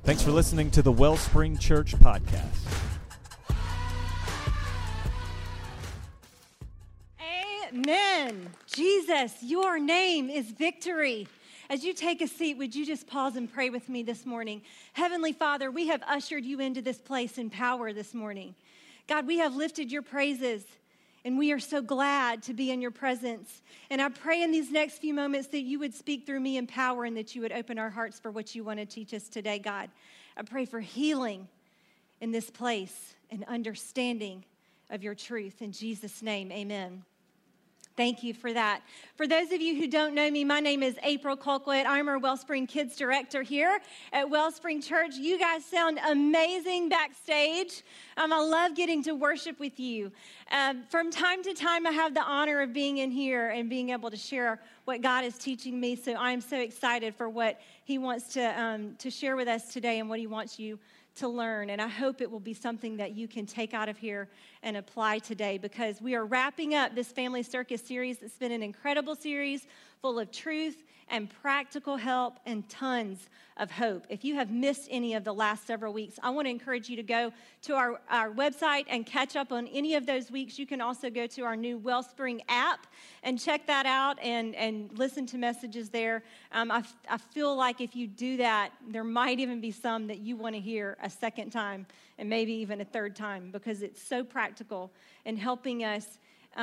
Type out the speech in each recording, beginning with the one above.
Thanks for listening to the Wellspring Church podcast. Amen. Jesus, your name is victory. As you take a seat, would you just pause and pray with me this morning? Heavenly Father, we have ushered you into this place in power this morning. God, we have lifted your praises, and we are so glad to be in your presence. And I pray in these next few moments that you would speak through me in power and that you would open our hearts for what you want to teach us today, God. I pray for healing in this place and understanding of your truth. In Jesus' name, amen. Thank you for that. For those of you who don't know me, my name is April Colquitt. I'm our Wellspring Kids Director here at Wellspring Church. You guys sound amazing backstage. I love getting to worship with you. From time to time, I have the honor of being in here and being able to share what God is teaching me. So I'm so excited for what He wants to share with us today and what He wants you to learn. And I hope it will be something that you can take out of here and apply today, because we are wrapping up this Family Circus series. It's been an incredible series full of truth and practical help and tons of hope. If you have missed any of the last several weeks, I want to encourage you to go to our website and catch up on any of those weeks. You can also go to our new Wellspring app and check that out and listen to messages there. I feel like if you do that, there might even be some that you want to hear a second time and maybe even a third time, because it's so practical in helping us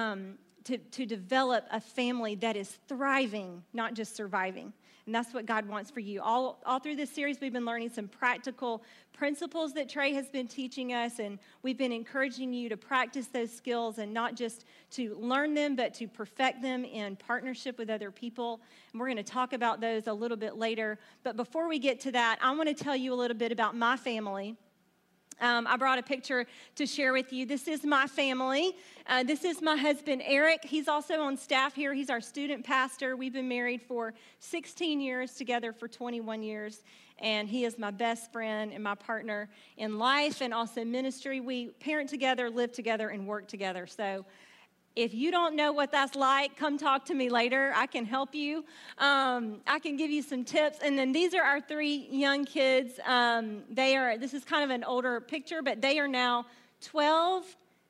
to develop a family that is thriving, not just surviving. And that's what God wants for you. All through this series, we've been learning some practical principles that Trey has been teaching us, and we've been encouraging you to practice those skills and not just to learn them, but to perfect them in partnership with other people. And we're going to talk about those a little bit later. But before we get to that, I want to tell you a little bit about my family. I brought a picture to share with you. This is my family. This is my husband, Eric. He's also on staff here. He's our student pastor. We've been married for 16 years, together for 21 years. And he is my best friend and my partner in life and also ministry. We parent together, live together, and work together. So if you don't know what that's like, come talk to me later. I can help you. I can give you some tips. And then these are our three young kids. This is kind of an older picture, but they are now 12,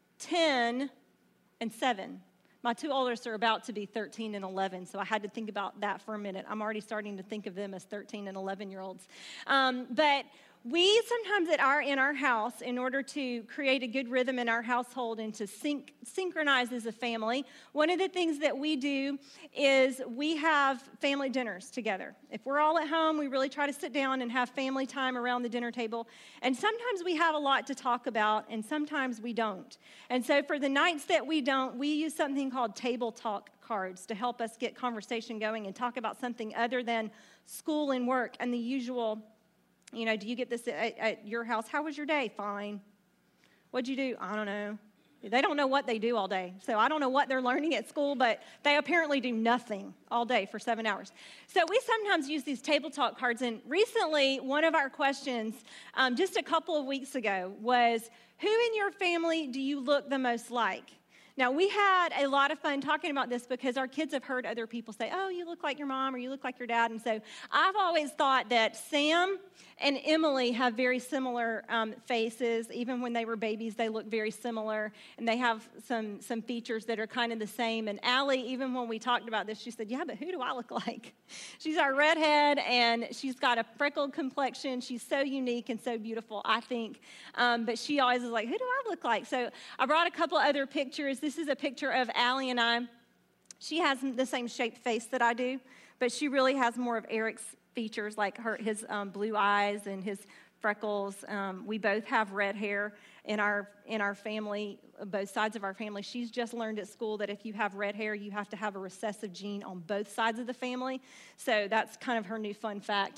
10, and 7. My two oldest are about to be 13 and 11, so I had to think about that for a minute. I'm already starting to think of them as 13 and 11-year-olds. But we sometimes in our house, in order to create a good rhythm in our household and to synchronize as a family, one of the things that we do is we have family dinners together. If we're all at home, we really try to sit down and have family time around the dinner table. And sometimes we have a lot to talk about, and sometimes we don't. And so for the nights that we don't, we use something called table talk cards to help us get conversation going and talk about something other than school and work and the usual. You know, do you get this at your house? How was your day? Fine. What'd you do? I don't know. They don't know what they do all day. So I don't know what they're learning at school, but they apparently do nothing all day for 7 hours. So we sometimes use these table talk cards. And recently, one of our questions, just a couple of weeks ago, was, who in your family do you look the most like? Now, we had a lot of fun talking about this because our kids have heard other people say, oh, you look like your mom or you look like your dad. And so I've always thought that Sam and Emily have very similar faces. Even when they were babies, they look very similar. And they have some features that are kind of the same. And Allie, even when we talked about this, she said, yeah, but who do I look like? She's our redhead, and she's got a freckled complexion. She's so unique and so beautiful, I think. But she always is like, who do I look like? So I brought a couple other pictures. This is a picture of Allie and I. She has the same shaped face that I do, but she really has more of Eric's features, like his blue eyes and his freckles. We both have red hair in our family, both sides of our family. She's just learned at school that if you have red hair, you have to have a recessive gene on both sides of the family. So that's kind of her new fun fact.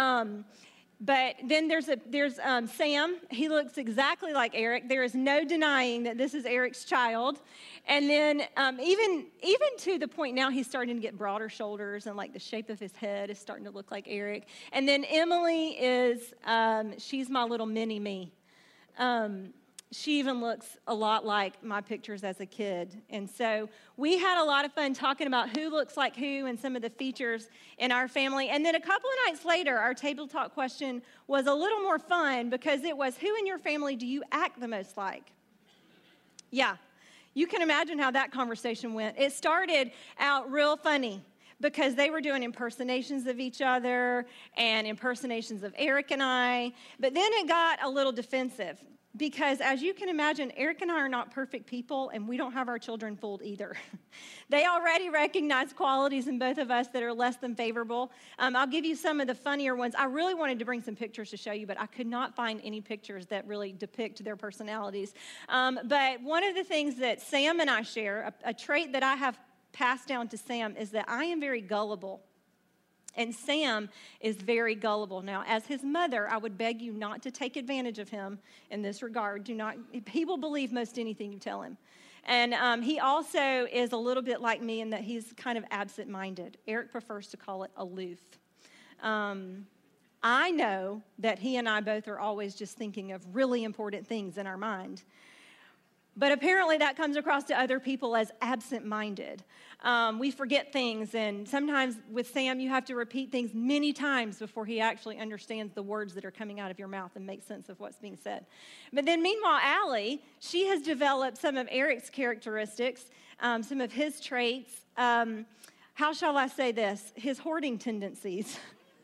But then there's Sam. He looks exactly like Eric. There is no denying that this is Eric's child. And then even to the point now, he's starting to get broader shoulders, and like the shape of his head is starting to look like Eric. And then Emily is she's my little mini me. she even looks a lot like my pictures as a kid. And so we had a lot of fun talking about who looks like who and some of the features in our family. And then a couple of nights later, our table talk question was a little more fun because it was, who in your family do you act the most like? Yeah, you can imagine how that conversation went. It started out real funny because they were doing impersonations of each other and impersonations of Eric and I. But then it got a little defensive. Because as you can imagine, Eric and I are not perfect people, and we don't have our children fooled either. They already recognize qualities in both of us that are less than favorable. I'll give you some of the funnier ones. I really wanted to bring some pictures to show you, but I could not find any pictures that really depict their personalities. But one of the things that Sam and I share, a trait that I have passed down to Sam, is that I am very gullible. And Sam is very gullible. Now, as his mother, I would beg you not to take advantage of him in this regard. He will believe most anything you tell him. And he also is a little bit like me in that he's kind of absent-minded. Eric prefers to call it aloof. I know that he and I both are always just thinking of really important things in our mind. But apparently that comes across to other people as absent-minded. We forget things, and sometimes with Sam, you have to repeat things many times before he actually understands the words that are coming out of your mouth and makes sense of what's being said. But then meanwhile, Allie, she has developed some of Eric's characteristics, some of his traits. How shall I say this? His hoarding tendencies.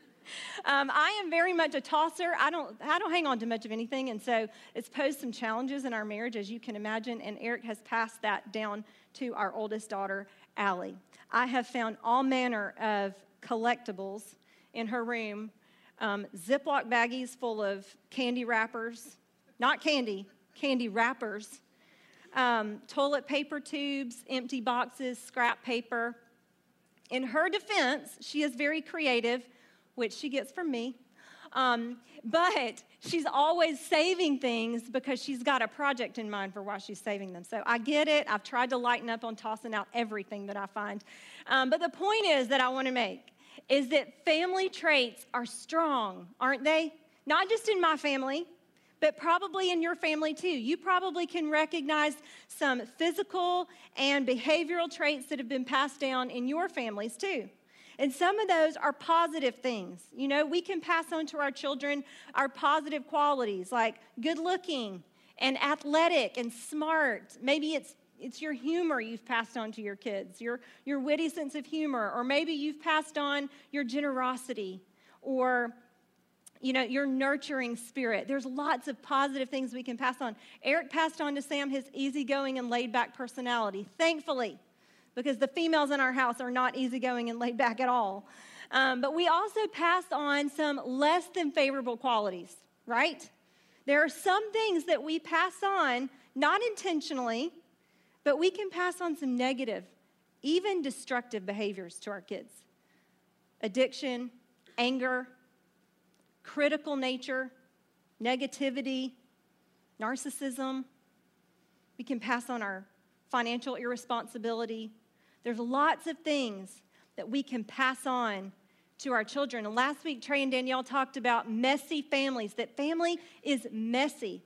I am very much a tosser. I don't hang on to much of anything, and so it's posed some challenges in our marriage, as you can imagine, and Eric has passed that down to our oldest daughter, Allie. I have found all manner of collectibles in her room, Ziploc baggies full of candy wrappers, not candy wrappers, toilet paper tubes, empty boxes, scrap paper. In her defense, she is very creative, which she gets from me. But she's always saving things because she's got a project in mind for why she's saving them. So I get it. I've tried to lighten up on tossing out everything that I find. But the point is that I want to make is that family traits are strong, aren't they? Not just in my family, but probably in your family too. You probably can recognize some physical and behavioral traits that have been passed down in your families too. And some of those are positive things. You know, we can pass on to our children our positive qualities like good looking and athletic and smart. Maybe it's your humor you've passed on to your kids, your witty sense of humor, or maybe you've passed on your generosity or, you know, your nurturing spirit. There's lots of positive things we can pass on. Eric passed on to Sam his easygoing and laid-back personality, thankfully, because the females in our house are not easygoing and laid back at all. But we also pass on some less than favorable qualities, right? There are some things that we pass on, not intentionally, but we can pass on some negative, even destructive behaviors to our kids. Addiction, anger, critical nature, negativity, narcissism. We can pass on our financial irresponsibility. There's lots of things that we can pass on to our children. And last week, Trey and Danielle talked about messy families, that family is messy.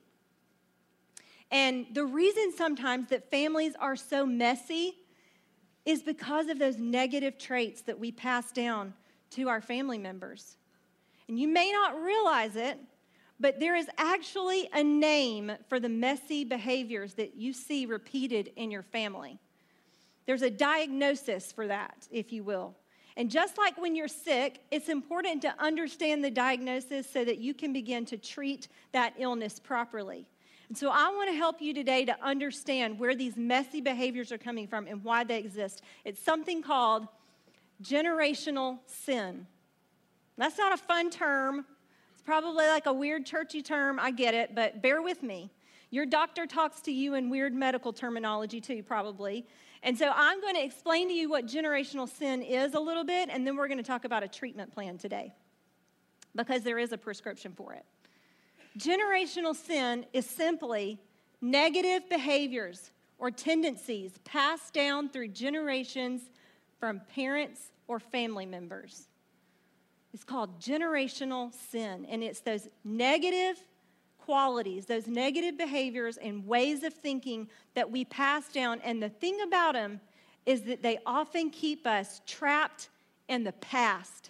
And the reason sometimes that families are so messy is because of those negative traits that we pass down to our family members. And you may not realize it, but there is actually a name for the messy behaviors that you see repeated in your family. There's a diagnosis for that, if you will. And just like when you're sick, it's important to understand the diagnosis so that you can begin to treat that illness properly. And so I want to help you today to understand where these messy behaviors are coming from and why they exist. It's something called generational sin. That's not a fun term. It's probably like a weird churchy term. I get it, but bear with me. Your doctor talks to you in weird medical terminology too, probably. And so I'm going to explain to you what generational sin is a little bit, and then we're going to talk about a treatment plan today because there is a prescription for it. Generational sin is simply negative behaviors or tendencies passed down through generations from parents or family members. It's called generational sin, and it's those negative qualities, those negative behaviors and ways of thinking that we pass down. And the thing about them is that they often keep us trapped in the past.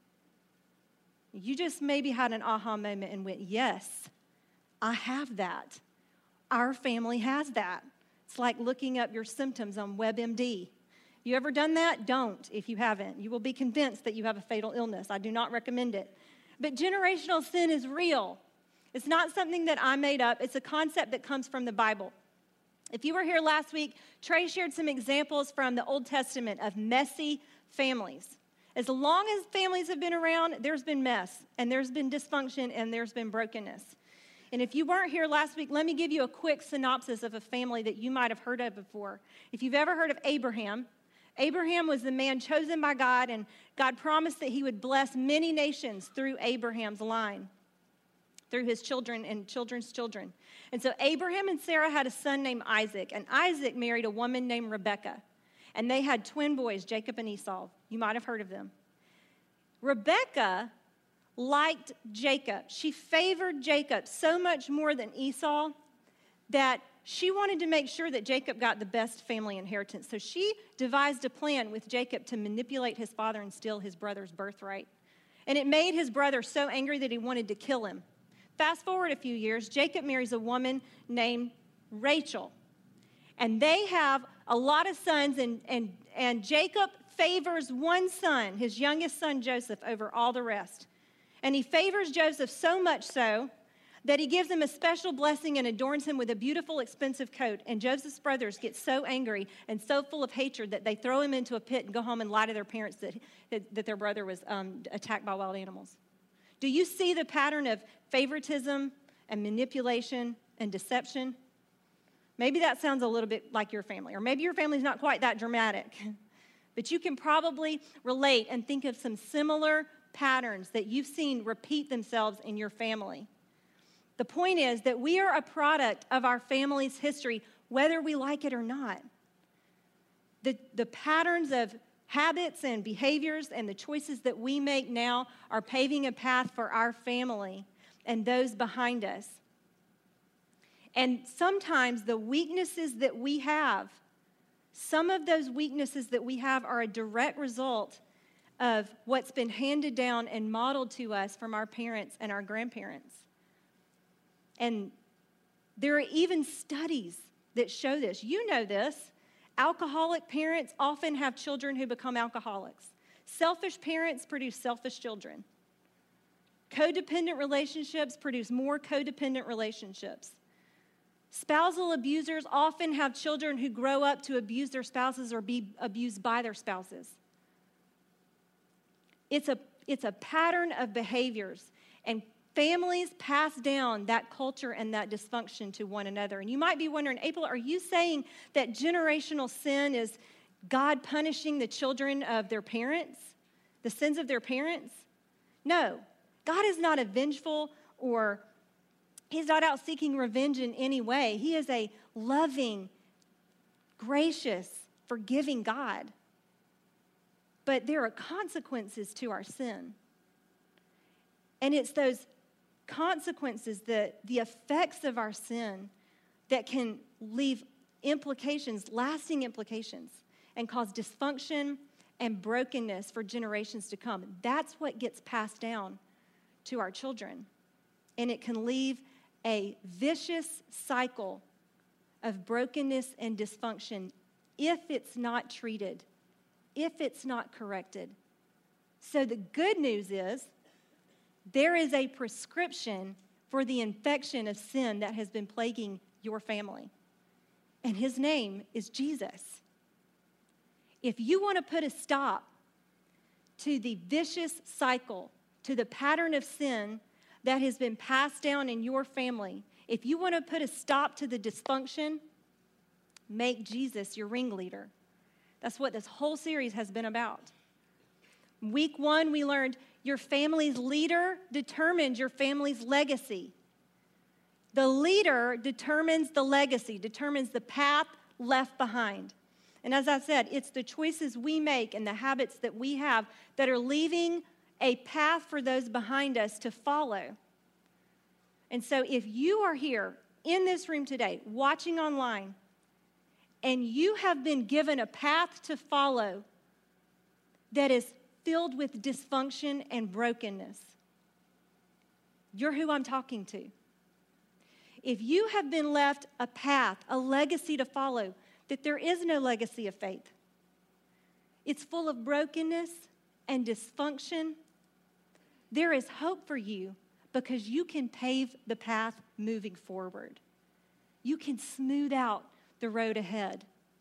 You just maybe had an aha moment and went, yes, I have that. Our family has that. It's like looking up your symptoms on WebMD. You ever done that? Don't, if you haven't. You will be convinced that you have a fatal illness. I do not recommend it. But generational sin is real. It's not something that I made up. It's a concept that comes from the Bible. If you were here last week, Trey shared some examples from the Old Testament of messy families. As long as families have been around, there's been mess, and there's been dysfunction, and there's been brokenness. And if you weren't here last week, let me give you a quick synopsis of a family that you might have heard of before. If you've ever heard of Abraham, Abraham was the man chosen by God, and God promised that he would bless many nations through Abraham's line, through his children and children's children. And so Abraham and Sarah had a son named Isaac, and Isaac married a woman named Rebekah. And they had twin boys, Jacob and Esau. You might have heard of them. Rebekah liked Jacob. She favored Jacob so much more than Esau that she wanted to make sure that Jacob got the best family inheritance. So she devised a plan with Jacob to manipulate his father and steal his brother's birthright. And it made his brother so angry that he wanted to kill him. Fast forward a few years, Jacob marries a woman named Rachel. And they have a lot of sons, and Jacob favors one son, his youngest son Joseph, over all the rest. And he favors Joseph so much so that he gives him a special blessing and adorns him with a beautiful, expensive coat. And Joseph's brothers get so angry and so full of hatred that they throw him into a pit and go home and lie to their parents that their brother was attacked by wild animals. Do you see the pattern of favoritism and manipulation and deception? Maybe that sounds a little bit like your family, or maybe your family's not quite that dramatic. But you can probably relate and think of some similar patterns that you've seen repeat themselves in your family. The point is that we are a product of our family's history, whether we like it or not. The patterns of habits and behaviors and the choices that we make now are paving a path for our family and those behind us. And sometimes the weaknesses that we have, some of those weaknesses that we have are a direct result of what's been handed down and modeled to us from our parents and our grandparents. And there are even studies that show this. You know this. Alcoholic parents often have children who become alcoholics. Selfish parents produce selfish children. Codependent relationships produce more codependent relationships. Spousal abusers often have children who grow up to abuse their spouses or be abused by their spouses. It's a pattern of behaviors, and families pass down that culture and that dysfunction to one another. And you might be wondering, April, are you saying that generational sin is God punishing the children of their parents, the sins of their parents? No, God is not a vengeful or He's not out seeking revenge in any way. He is a loving, gracious, forgiving God. But there are consequences to our sin. And it's those consequences, the effects of our sin, that can leave implications, lasting implications, and cause dysfunction and brokenness for generations to come. That's what gets passed down to our children. And it can leave a vicious cycle of brokenness and dysfunction if it's not treated, if it's not corrected. So the good news is there is a prescription for the infection of sin that has been plaguing your family. And his name is Jesus. If you want to put a stop to the vicious cycle, to the pattern of sin that has been passed down in your family, if you want to put a stop to the dysfunction, make Jesus your ringleader. That's what this whole series has been about. Week 1, we learned your family's leader determines your family's legacy. The leader determines the legacy, determines the path left behind. And as I said, it's the choices we make and the habits that we have that are leaving a path for those behind us to follow. And so if you are here in this room today, watching online, and you have been given a path to follow that is filled with dysfunction and brokenness, you're who I'm talking to. If you have been left a path, a legacy to follow, that there is no legacy of faith, it's full of brokenness and dysfunction, there is hope for you because you can pave the path moving forward. You can smooth out the road ahead.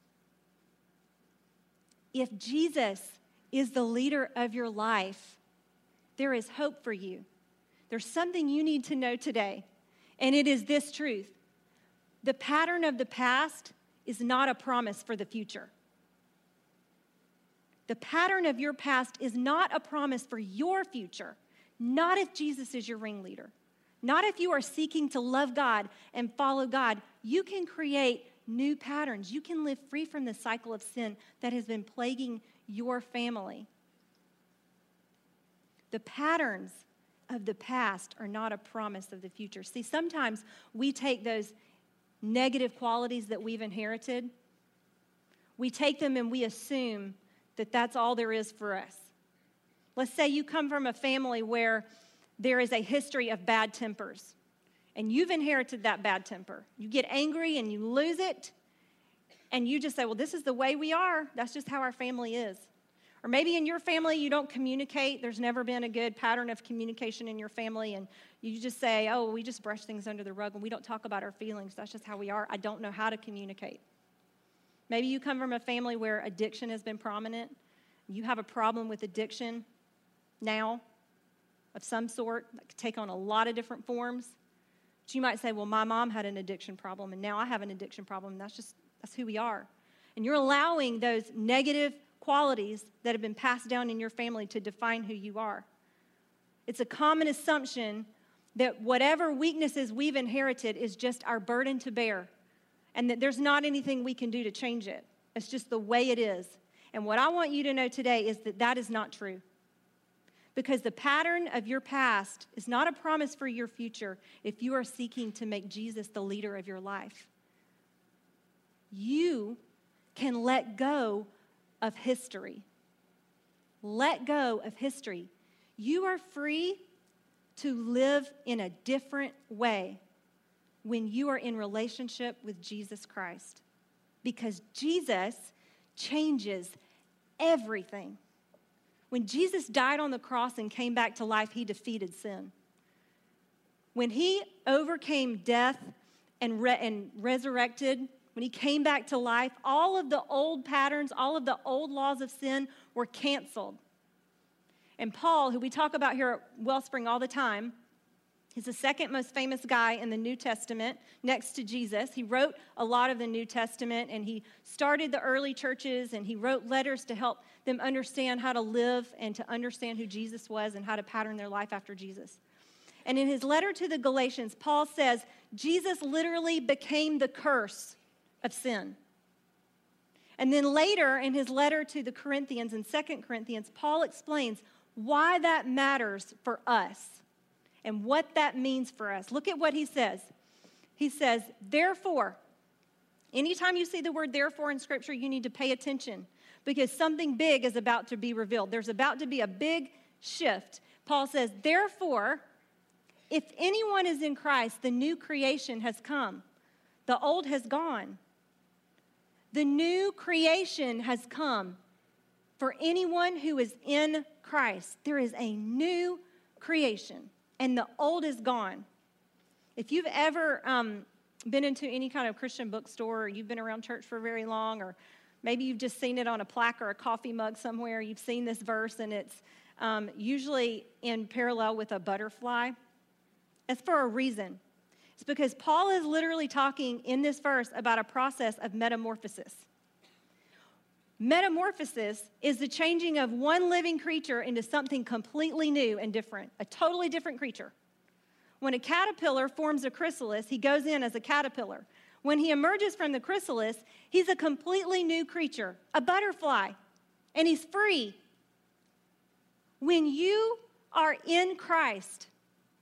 If Jesus is the leader of your life, there is hope for you. There's something you need to know today, and it is this truth. The pattern of the past is not a promise for the future. The pattern of your past is not a promise for your future, not if Jesus is your ringleader, not if you are seeking to love God and follow God. You can create new patterns. You can live free from the cycle of sin that has been plaguing your family. The patterns of the past are not a promise of the future. See, sometimes we take those negative qualities that we've inherited, we take them and we assume that that's all there is for us. Let's say you come from a family where there is a history of bad tempers, and you've inherited that bad temper. You get angry and you lose it, and you just say, well, this is the way we are. That's just how our family is. Or maybe in your family you don't communicate. There's never been a good pattern of communication in your family, and you just say, oh, we just brush things under the rug and we don't talk about our feelings. That's just how we are. I don't know how to communicate. Maybe you come from a family where addiction has been prominent. You have a problem with addiction now of some sort that could take on a lot of different forms. But you might say, well, my mom had an addiction problem, and now I have an addiction problem. That's who we are. And you're allowing those negative qualities that have been passed down in your family to define who you are. It's a common assumption that whatever weaknesses we've inherited is just our burden to bear, and that there's not anything we can do to change it. It's just the way it is. And what I want you to know today is that that is not true. Because the pattern of your past is not a promise for your future if you are seeking to make Jesus the leader of your life. You can let go of history. Let go of history. You are free to live in a different way when you are in relationship with Jesus Christ. Because Jesus changes everything. When Jesus died on the cross and came back to life, he defeated sin. When he overcame death and resurrected, when he came back to life, all of the old patterns, all of the old laws of sin were canceled. And Paul, who we talk about here at Wellspring all the time, he's the second most famous guy in the New Testament next to Jesus. He wrote a lot of the New Testament, and he started the early churches, and he wrote letters to help them understand how to live and to understand who Jesus was and how to pattern their life after Jesus. And in his letter to the Galatians, Paul says, Jesus literally became the curse of sin. And then later in his letter to the Corinthians in 2 Corinthians, Paul explains why that matters for us and what that means for us. Look at what he says. He says, therefore, anytime you see the word therefore in Scripture, you need to pay attention because something big is about to be revealed. There's about to be a big shift. Paul says, therefore, if anyone is in Christ, the new creation has come. The old has gone. The new creation has come for anyone who is in Christ. There is a new creation, and the old is gone. If you've ever been into any kind of Christian bookstore, or you've been around church for very long, or maybe you've just seen it on a plaque or a coffee mug somewhere, you've seen this verse, and it's usually in parallel with a butterfly. It's for a reason. It's because Paul is literally talking in this verse about a process of metamorphosis. Metamorphosis is the changing of one living creature into something completely new and different, a totally different creature. When a caterpillar forms a chrysalis, he goes in as a caterpillar. When he emerges from the chrysalis, he's a completely new creature, a butterfly, and he's free. When you are in Christ,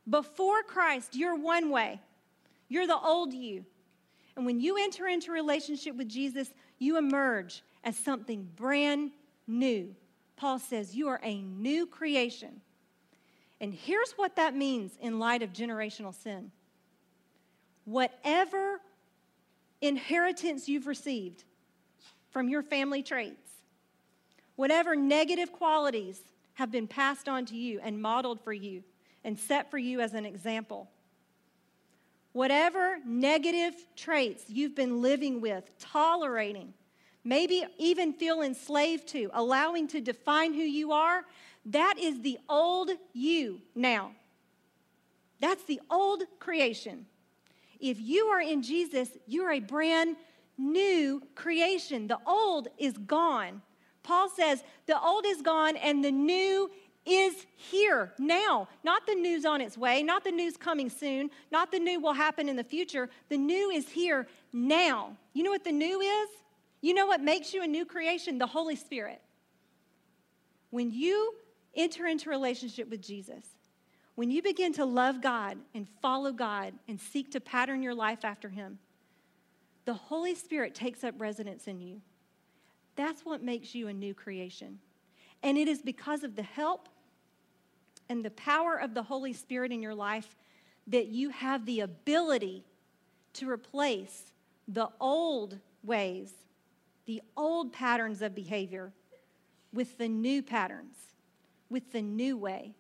Before Christ, you're one way. You're the old you. And when you enter into a relationship with Jesus, you emerge as something brand new. Paul says you are a new creation. And here's what that means in light of generational sin. Whatever inheritance you've received from your family traits, whatever negative qualities have been passed on to you and modeled for you and set for you as an example, whatever negative traits you've been living with, tolerating, maybe even feel enslaved to, allowing to define who you are, that is the old you now. That's the old creation. If you are in Jesus, you're a brand new creation. The old is gone. Paul says the old is gone and the new is here now. Not the new's on its way, not the new's coming soon, not the new will happen in the future. The new is here now. You know what the new is? You know what makes you a new creation? The Holy Spirit. When you enter into a relationship with Jesus, when you begin to love God and follow God and seek to pattern your life after Him, the Holy Spirit takes up residence in you. That's what makes you a new creation. And it is because of the help and the power of the Holy Spirit in your life that you have the ability to replace the old ways, the old patterns of behavior with the new patterns, with the new way.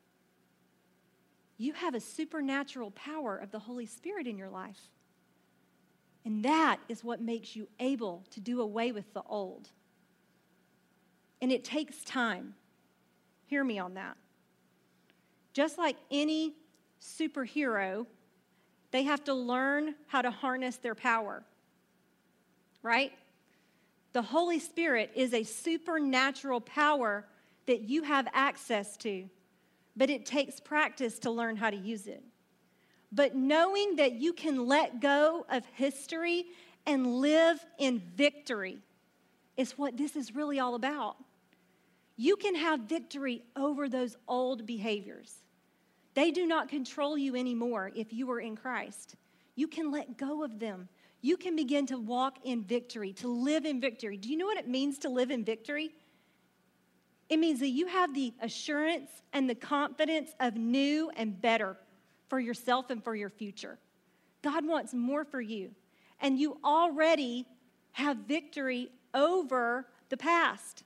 You have a supernatural power of the Holy Spirit in your life. And that is what makes you able to do away with the old. And it takes time. Hear me on that. Just like any superhero, they have to learn how to harness their power, right? The Holy Spirit is a supernatural power that you have access to, but it takes practice to learn how to use it. But knowing that you can let go of history and live in victory is what this is really all about. You can have victory over those old behaviors. They do not control you anymore if you are in Christ. You can let go of them. You can begin to walk in victory, to live in victory. Do you know what it means to live in victory? It means that you have the assurance and the confidence of new and better for yourself and for your future. God wants more for you. And you already have victory over the past.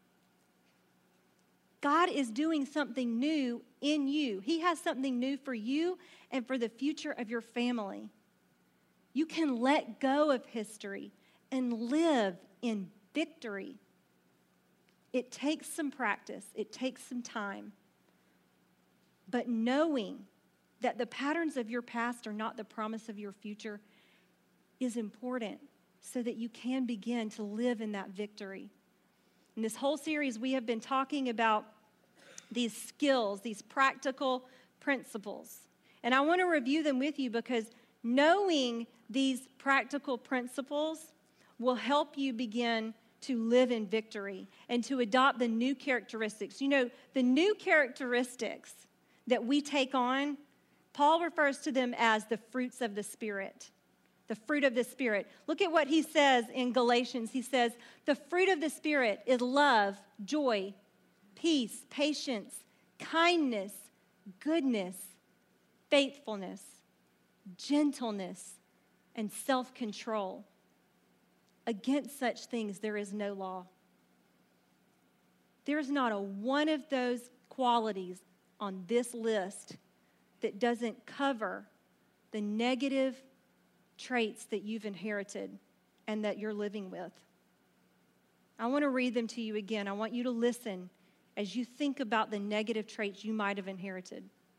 God is doing something new in you. He has something new for you and for the future of your family. You can let go of history and live in victory. It takes some practice. It takes some time. But knowing that the patterns of your past are not the promise of your future is important so that you can begin to live in that victory. In this whole series, we have been talking about these skills, these practical principles. And I want to review them with you because knowing these practical principles will help you begin to live in victory and to adopt the new characteristics. You know, the new characteristics that we take on, Paul refers to them as the fruits of the Spirit. The fruit of the Spirit. Look at what he says in Galatians. He says, the fruit of the Spirit is love, joy, peace, patience, kindness, goodness, faithfulness, gentleness, and self-control. Against such things there is no law. There is not a one of those qualities on this list that doesn't cover the negative traits that you've inherited and that you're living with. I want to read them to you again. I want you to listen as you think about the negative traits you might have inherited.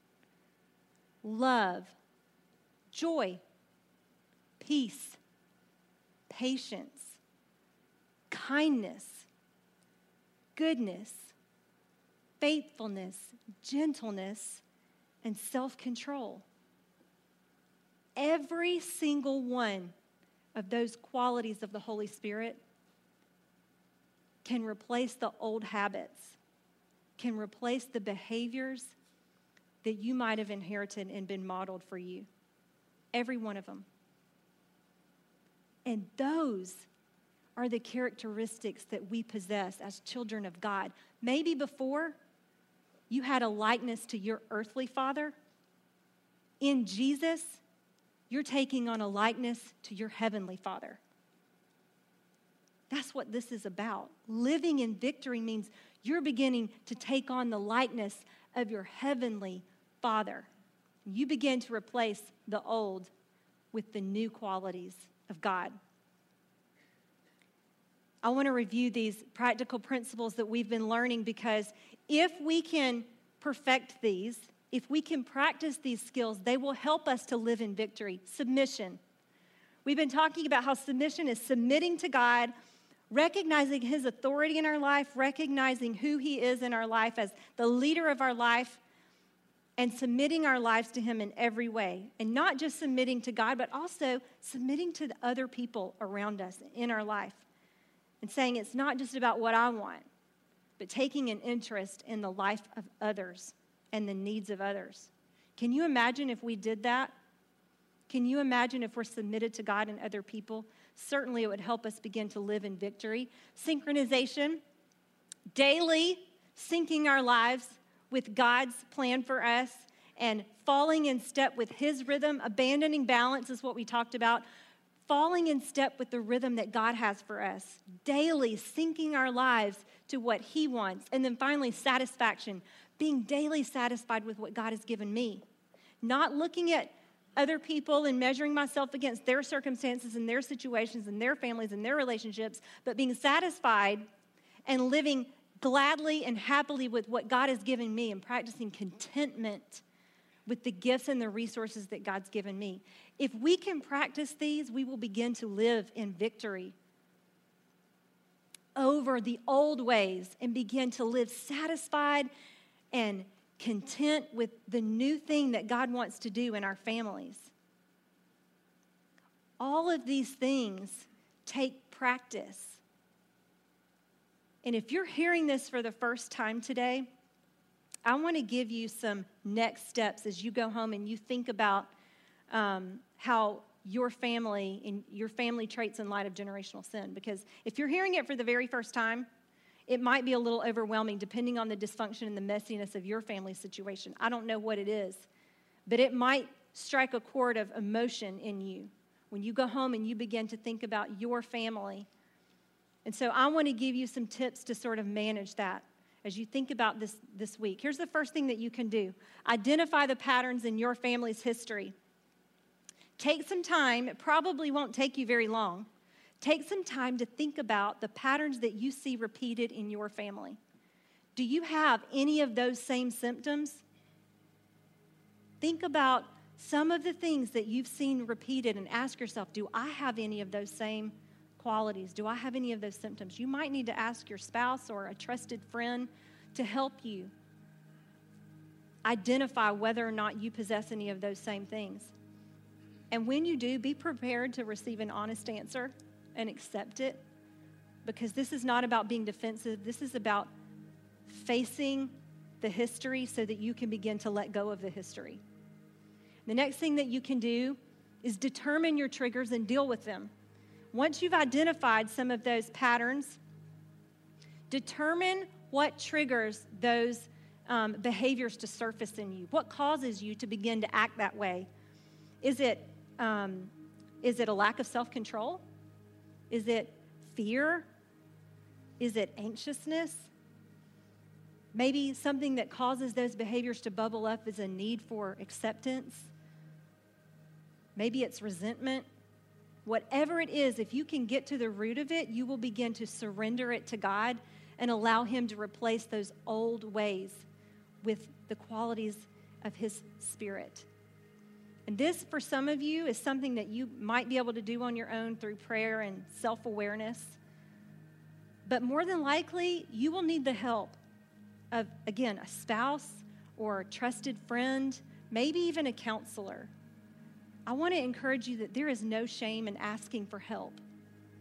Love, joy, peace, patience, kindness, goodness, faithfulness, gentleness, and self-control. Every single one of those qualities of the Holy Spirit can replace the old habits, can replace the behaviors that you might have inherited and been modeled for you. Every one of them. And those are the characteristics that we possess as children of God. Maybe before you had a likeness to your earthly father. In Jesus, you're taking on a likeness to your heavenly Father. That's what this is about. Living in victory means you're beginning to take on the likeness of your heavenly Father. You begin to replace the old with the new qualities of God. I want to review these practical principles that we've been learning, because if we can perfect these, if we can practice these skills, they will help us to live in victory. Submission. We've been talking about how submission is submitting to God, recognizing His authority in our life, recognizing who He is in our life as the leader of our life, and submitting our lives to Him in every way. And not just submitting to God, but also submitting to the other people around us in our life. And saying it's not just about what I want, but taking an interest in the life of others and the needs of others. Can you imagine if we did that? Can you imagine if we're submitted to God and other people? Certainly it would help us begin to live in victory. Synchronization, daily syncing our lives with God's plan for us and falling in step with His rhythm. Abandoning balance is what we talked about. Falling in step with the rhythm that God has for us. Daily syncing our lives to what He wants. And then finally, satisfaction. Being daily satisfied with what God has given me. Not looking at other people and measuring myself against their circumstances and their situations and their families and their relationships, but being satisfied and living gladly and happily with what God has given me and practicing contentment with the gifts and the resources that God's given me. If we can practice these, we will begin to live in victory over the old ways and begin to live satisfied and content with the new thing that God wants to do in our families. All of these things take practice. And if you're hearing this for the first time today, I want to give you some next steps as you go home and you think about how your family and your family traits in light of generational sin. Because if you're hearing it for the very first time, it might be a little overwhelming depending on the dysfunction and the messiness of your family situation. I don't know what it is, but it might strike a chord of emotion in you when you go home and you begin to think about your family. And so I want to give you some tips to sort of manage that as you think about this week. Here's the first thing that you can do. Identify the patterns in your family's history. Take some time. It probably won't take you very long. Take some time to think about the patterns that you see repeated in your family. Do you have any of those same symptoms? Think about some of the things that you've seen repeated and ask yourself, do I have any of those same qualities? Do I have any of those symptoms? You might need to ask your spouse or a trusted friend to help you identify whether or not you possess any of those same things. And when you do, be prepared to receive an honest answer and accept it, because this is not about being defensive. This is about facing the history so that you can begin to let go of the history. The next thing that you can do is determine your triggers and deal with them. Once you've identified some of those patterns, determine what triggers those behaviors to surface in you. What causes you to begin to act that way? Is it a lack of self-control? Is it fear? Is it anxiousness? Maybe something that causes those behaviors to bubble up is a need for acceptance. Maybe it's resentment. Whatever it is, if you can get to the root of it, you will begin to surrender it to God and allow Him to replace those old ways with the qualities of His Spirit. And this, for some of you, is something that you might be able to do on your own through prayer and self-awareness. But more than likely, you will need the help of, again, a spouse or a trusted friend, maybe even a counselor. I want to encourage you that there is no shame in asking for help.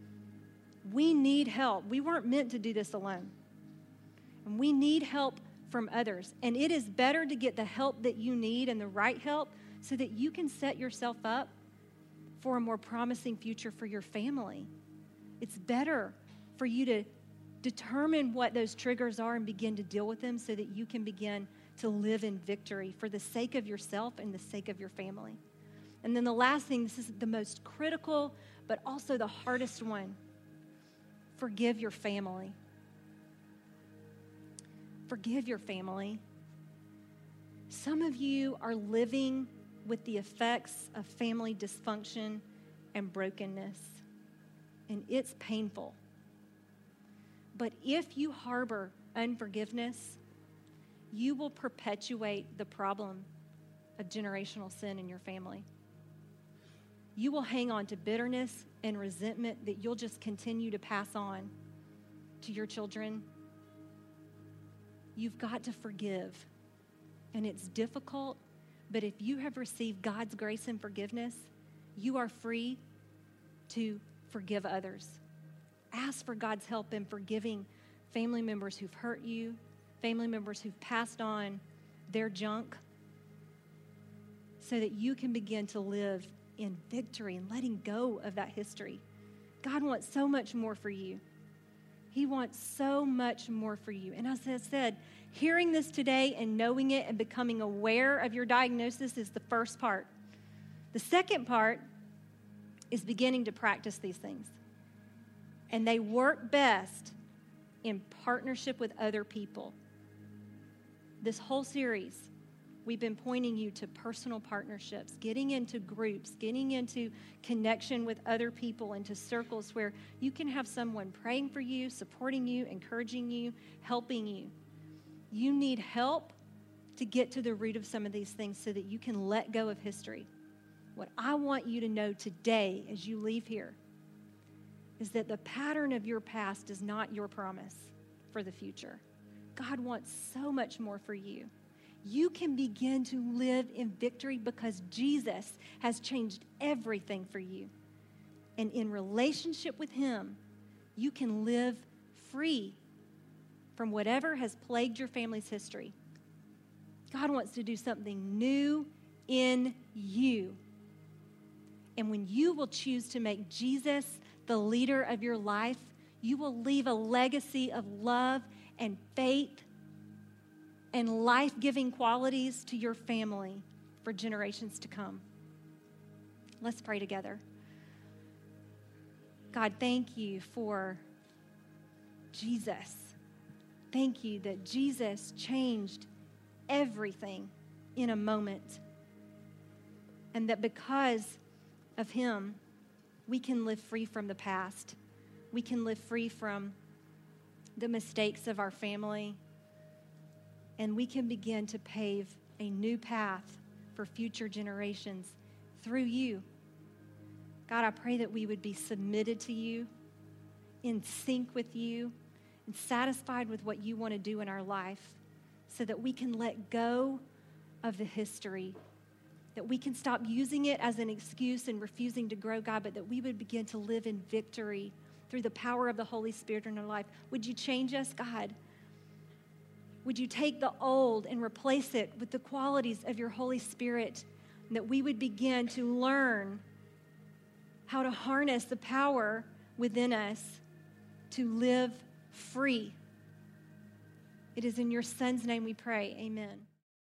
We need help. We weren't meant to do this alone. And we need help from others. And it is better to get the help that you need and the right help so that you can set yourself up for a more promising future for your family. It's better for you to determine what those triggers are and begin to deal with them so that you can begin to live in victory for the sake of yourself and the sake of your family. And then the last thing, this is the most critical, but also the hardest one. Forgive your family. Forgive your family. Some of you are living with the effects of family dysfunction and brokenness, and it's painful. But if you harbor unforgiveness, you will perpetuate the problem of generational sin in your family. You will hang on to bitterness and resentment that you'll just continue to pass on to your children. You've got to forgive. And it's difficult, but if you have received God's grace and forgiveness, you are free to forgive others. Ask for God's help in forgiving family members who've hurt you, family members who've passed on their junk, so that you can begin to live in victory and letting go of that history. God wants so much more for you. He wants so much more for you. And as I said, hearing this today and knowing it and becoming aware of your diagnosis is the first part. The second part is beginning to practice these things. And they work best in partnership with other people. This whole series, we've been pointing you to personal partnerships, getting into groups, getting into connection with other people, into circles where you can have someone praying for you, supporting you, encouraging you, helping you. You need help to get to the root of some of these things so that you can let go of history. What I want you to know today as you leave here is that the pattern of your past is not your promise for the future. God wants so much more for you. You can begin to live in victory because Jesus has changed everything for you. And in relationship with Him, you can live free from whatever has plagued your family's history. God wants to do something new in you. And when you will choose to make Jesus the leader of your life, you will leave a legacy of love and faith and life-giving qualities to your family for generations to come. Let's pray together. God, thank you for Jesus. Thank you that Jesus changed everything in a moment. And that because of Him, we can live free from the past. We can live free from the mistakes of our family. And we can begin to pave a new path for future generations through you. God, I pray that we would be submitted to you, in sync with you, and satisfied with what you want to do in our life so that we can let go of the history, that we can stop using it as an excuse and refusing to grow, God, but that we would begin to live in victory through the power of the Holy Spirit in our life. Would you change us, God? Would you take the old and replace it with the qualities of your Holy Spirit, and that we would begin to learn how to harness the power within us to live free. It is in your Son's name we pray. Amen.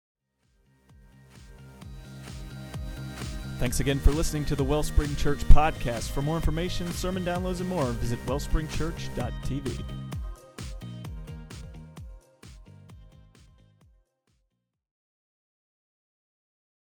Thanks again for listening to the Wellspring Church podcast. For more information, sermon downloads, and more, visit wellspringchurch.tv.